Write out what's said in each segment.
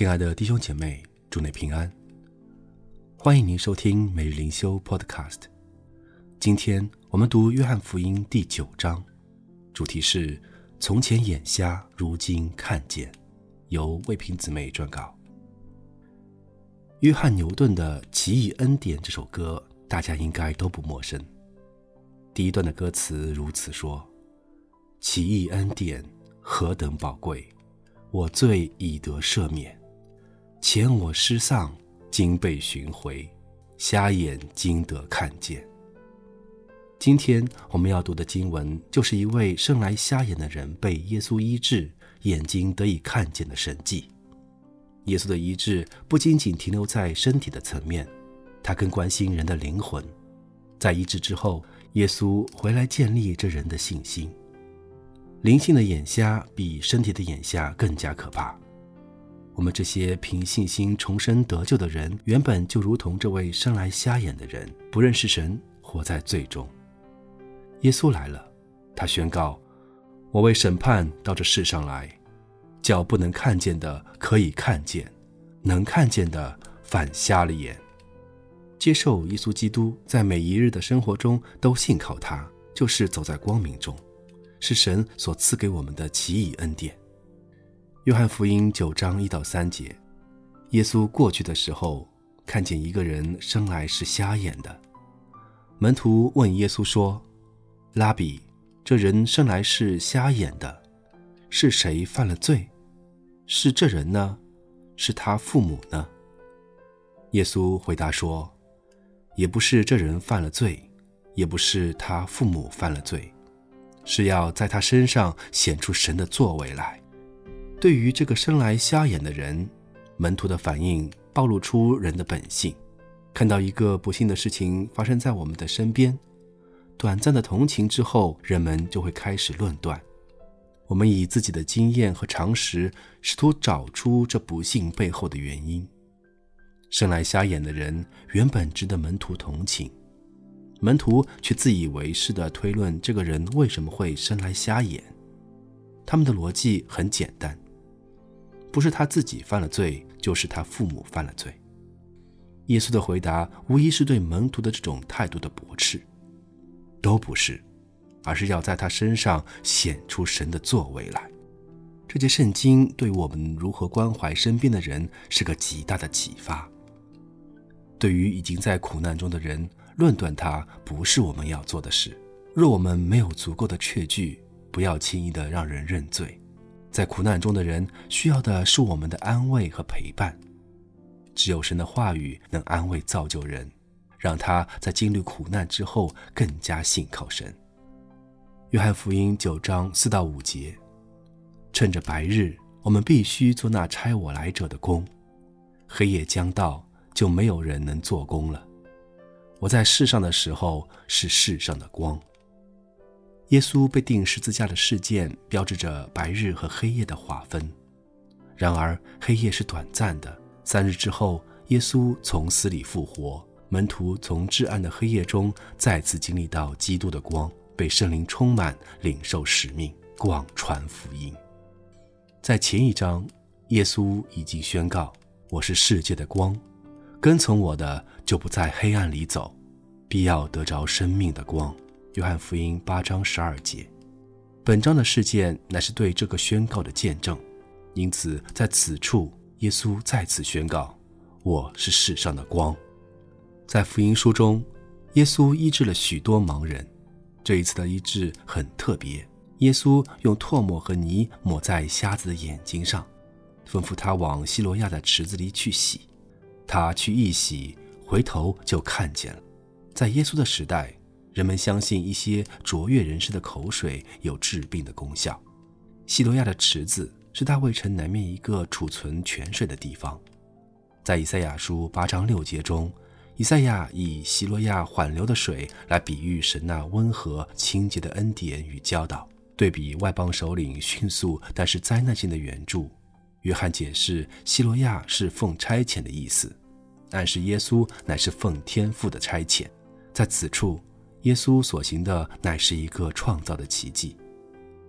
亲爱的弟兄姐妹，祝你平安。欢迎您收听每日灵修 Podcast。 今天我们读约翰福音第9章，主题是从前眼瞎，如今看见，由魏平姊妹撰稿。约翰牛顿的《奇异恩典》这首歌大家应该都不陌生。第一段的歌词如此说：奇异恩典何等宝贵，我罪已得赦免，前我失丧，今被寻回，瞎眼今得看见。今天我们要读的经文，就是一位生来瞎眼的人被耶稣医治，眼睛得以看见的神迹。耶稣的医治不仅仅停留在身体的层面，他更关心人的灵魂。在医治之后，耶稣回来建立这人的信心。灵性的眼瞎比身体的眼瞎更加可怕。我们这些凭信心重生得救的人，原本就如同这位生来瞎眼的人，不认识神，活在罪中。耶稣来了，他宣告：我为审判到这世上来，叫不能看见的可以看见，能看见的反瞎了眼。接受耶稣基督，在每一日的生活中都信靠他，就是走在光明中，是神所赐给我们的奇异恩典。约翰福音9章1到3节，耶稣过去的时候，看见一个人生来是瞎眼的。门徒问耶稣说：拉比，这人生来是瞎眼的，是谁犯了罪？是这人呢？是他父母呢？耶稣回答说：也不是这人犯了罪，也不是他父母犯了罪，是要在他身上显出神的作为来。对于这个生来瞎眼的人，门徒的反应暴露出人的本性。看到一个不幸的事情发生在我们的身边，短暂的同情之后，人们就会开始论断。我们以自己的经验和常识，试图找出这不幸背后的原因。生来瞎眼的人原本值得门徒同情，门徒却自以为是地推论这个人为什么会生来瞎眼。他们的逻辑很简单，不是他自己犯了罪，就是他父母犯了罪。耶稣的回答无疑是对门徒的这种态度的驳斥，都不是，而是要在他身上显出神的作为来。这节圣经对我们如何关怀身边的人是个极大的启发。对于已经在苦难中的人，论断他不是我们要做的事。若我们没有足够的确据，不要轻易地让人认罪。在苦难中的人需要的是我们的安慰和陪伴。只有神的话语能安慰造就人，让他在经历苦难之后更加信靠神。约翰福音9章4到5节，趁着白日，我们必须做那差我来者的工，黑夜将到，就没有人能做工了。我在世上的时候是世上的光。耶稣被钉十字架的事件标志着白日和黑夜的划分。然而黑夜是短暂的，3日之后，耶稣从死里复活，门徒从至暗的黑夜中再次经历到基督的光，被圣灵充满，领受使命，广传福音。在前一章，耶稣已经宣告：我是世界的光，跟从我的就不在黑暗里走，必要得着生命的光。约翰福音8章12节。本章的事件乃是对这个宣告的见证，因此在此处耶稣再次宣告：我是世上的光。在福音书中，耶稣医治了许多盲人。这一次的医治很特别，耶稣用唾沫和泥抹在瞎子的眼睛上，吩咐他往西罗亚的池子里去洗。他去一洗，回头就看见了。在耶稣的时代，人们相信一些卓越人士的口水有治病的功效。西罗亚的池子是大卫城南面一个储存泉水的地方。在以赛亚书8章6节中，以赛亚以西罗亚缓流的水来比喻神那温和清洁的恩典与教导，对比外邦首领迅速但是灾难性的援助。约翰解释西罗亚是奉差遣的意思，暗示耶稣乃是奉天父的差遣。在此处，耶稣所行的乃是一个创造的奇迹。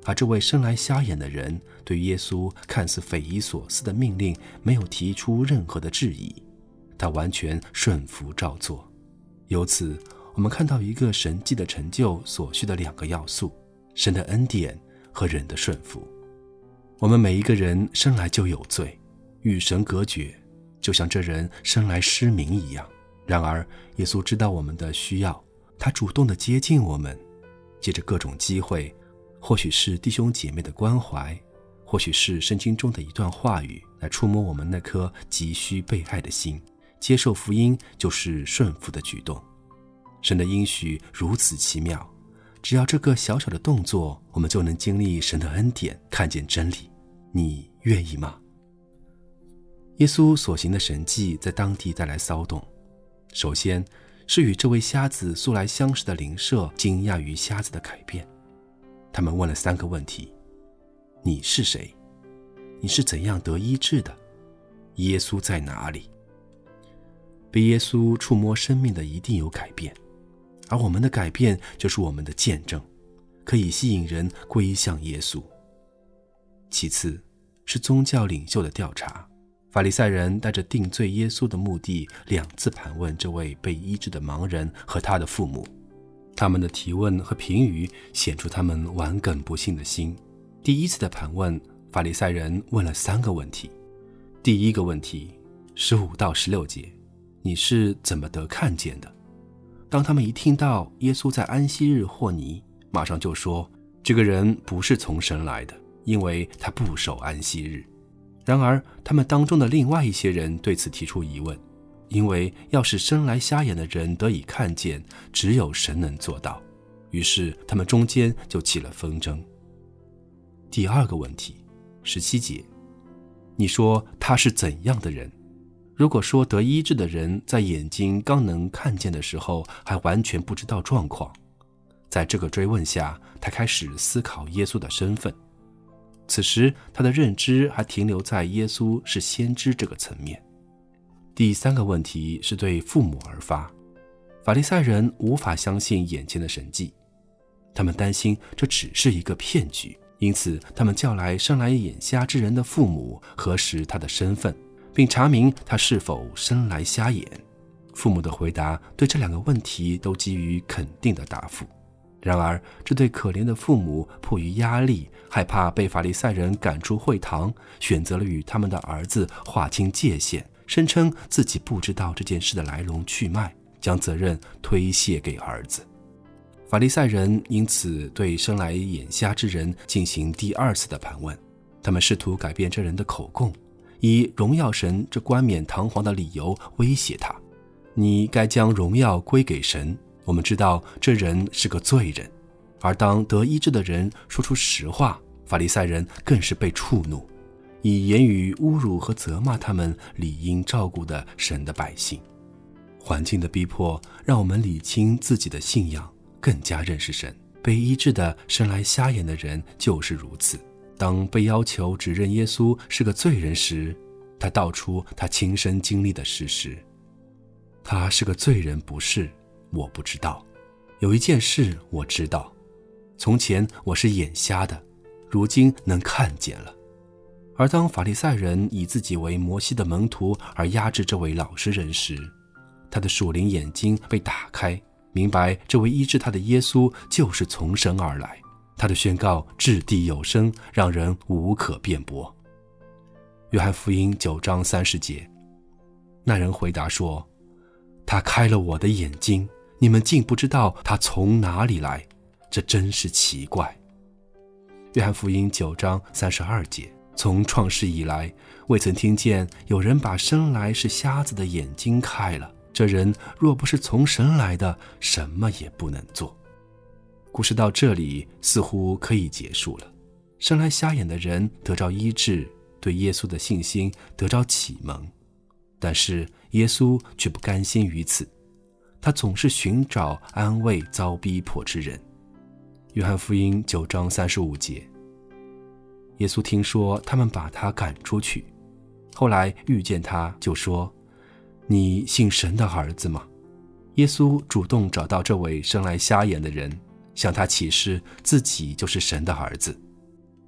而这位生来瞎眼的人对耶稣看似匪夷所思的命令没有提出任何的质疑，他完全顺服照做。由此我们看到一个神迹的成就所需的两个要素：神的恩典和人的顺服。我们每一个人生来就有罪，与神隔绝，就像这人生来失明一样。然而耶稣知道我们的需要，他主动地接近我们，借着各种机会，或许是弟兄姐妹的关怀，或许是圣经中的一段话语，来触摸我们那颗急需被爱的心。接受福音就是顺服的举动。神的应许如此奇妙，只要这个小小的动作，我们就能经历神的恩典，看见真理。你愿意吗？耶稣所行的神迹在当地带来骚动。首先是与这位瞎子素来相识的邻舍惊讶于瞎子的改变。他们问了3个问题：你是谁？你是怎样得医治的？耶稣在哪里？被耶稣触摸生命的一定有改变，而我们的改变就是我们的见证，可以吸引人归向耶稣。其次是宗教领袖的调查。法利赛人带着定罪耶稣的目的，2次盘问这位被医治的盲人和他的父母。他们的提问和评语显出他们顽梗不信的心。第1次的盘问，法利赛人问了3个问题。第一个问题，15到16节，你是怎么得看见的？当他们一听到耶稣在安息日和泥，马上就说，这个人不是从神来的，因为他不守安息日。然而他们当中的另外一些人对此提出疑问，因为要使生来瞎眼的人得以看见，只有神能做到。于是他们中间就起了纷争。第2个问题，17节，你说他是怎样的人？如果说得医治的人在眼睛刚能看见的时候还完全不知道状况，在这个追问下，他开始思考耶稣的身份。此时他的认知还停留在耶稣是先知这个层面。第3个问题是对父母而发。法利赛人无法相信眼前的神迹，他们担心这只是一个骗局，因此他们叫来生来眼瞎之人的父母，核实他的身份，并查明他是否生来瞎眼。父母的回答对这2个问题都给予肯定的答复。然而这对可怜的父母迫于压力，害怕被法利赛人赶出会堂，选择了与他们的儿子划清界限，声称自己不知道这件事的来龙去脉，将责任推卸给儿子。法利赛人因此对生来眼瞎之人进行第2次的盘问，他们试图改变这人的口供，以荣耀神这冠冕堂皇的理由威胁他，你该将荣耀归给神，我们知道这人是个罪人。而当得医治的人说出实话，法利赛人更是被触怒，以言语侮辱和责骂他们理应照顾的神的百姓。环境的逼迫让我们理清自己的信仰，更加认识神。被医治的生来瞎眼的人就是如此。当被要求指认耶稣是个罪人时，他道出他亲身经历的事实。他是个罪人不是，我不知道。有一件事我知道，从前我是眼瞎的，如今能看见了。而当法利赛人以自己为摩西的门徒而压制这位老实人时，他的属灵眼睛被打开，明白这位医治他的耶稣就是从神而来。他的宣告掷地有声，让人无可辩驳。约翰福音9章30节，那人回答说，他开了我的眼睛，你们竟不知道他从哪里来，这真是奇怪。约翰福音9章32节，从创世以来，未曾听见有人把生来是瞎子的眼睛开了，这人若不是从神来的，什么也不能做。故事到这里似乎可以结束了。生来瞎眼的人得着医治，对耶稣的信心得着启蒙。但是耶稣却不甘心于此，他总是寻找安慰遭逼迫之人。约翰福音9章35节，耶稣听说他们把他赶出去，后来遇见他就说，你信神的儿子吗？耶稣主动找到这位生来瞎眼的人，向他启示自己就是神的儿子。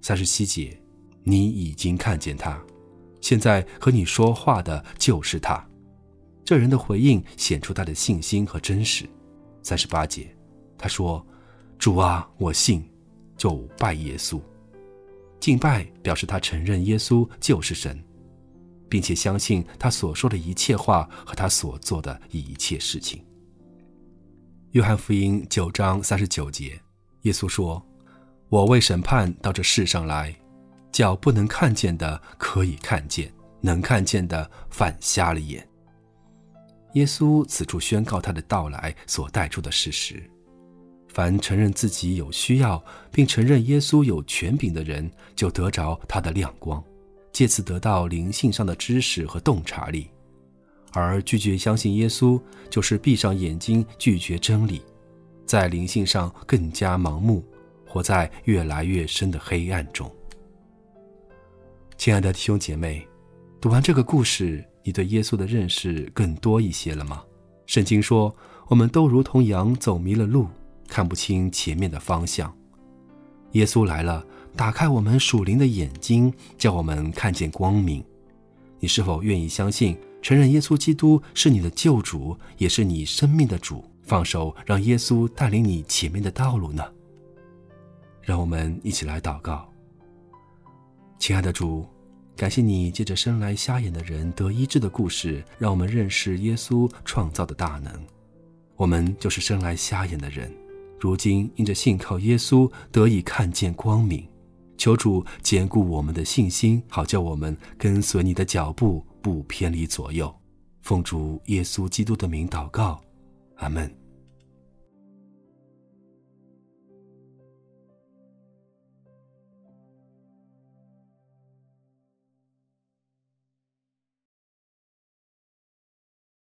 37节，你已经看见他，现在和你说话的就是他。这人的回应显出他的信心和真实。38节，他说，主啊，我信，就拜耶稣。敬拜表示他承认耶稣就是神，并且相信他所说的一切话和他所做的一切事情。约翰福音9章39节，耶稣说，我为审判到这世上来，叫不能看见的可以看见，能看见的反瞎了眼。耶稣此处宣告他的到来所带出的事实。凡承认自己有需要，并承认耶稣有权柄的人，就得着他的亮光，借此得到灵性上的知识和洞察力。而拒绝相信耶稣，就是闭上眼睛拒绝真理，在灵性上更加盲目，活在越来越深的黑暗中。亲爱的弟兄姐妹，读完这个故事，你对耶稣的认识更多一些了吗？圣经说，我们都如同羊走迷了路，看不清前面的方向。耶稣来了，打开我们属灵的眼睛，叫我们看见光明。你是否愿意相信，承认耶稣基督是你的救主，也是你生命的主，放手让耶稣带领你前面的道路呢？让我们一起来祷告。亲爱的主，感谢你借着生来瞎眼的人得医治的故事，让我们认识耶稣创造的大能。我们就是生来瞎眼的人，如今因着信靠耶稣得以看见光明。求主坚固我们的信心，好叫我们跟随你的脚步，不偏离左右。奉主耶稣基督的名祷告，阿们。